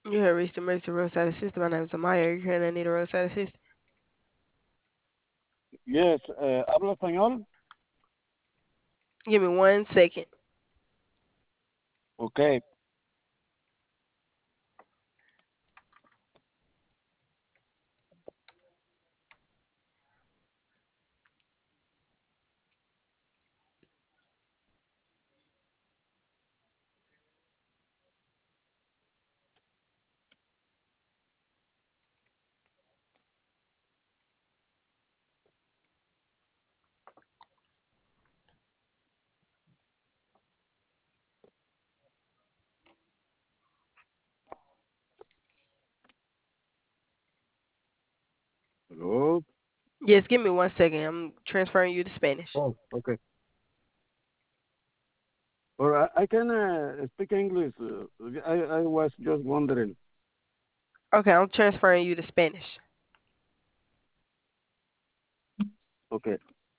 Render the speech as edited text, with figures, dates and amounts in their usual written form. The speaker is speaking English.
You have reached the emergency roadside assist. My name is Amaya. Are you currently need a roadside assist? Yes, habla español. Give me 1 second. Okay. Hello. Yes, give me 1 second. I'm transferring you to Spanish. Oh, okay. Or I can speak English. I was just wondering. Okay, I'm transferring you to Spanish. Okay.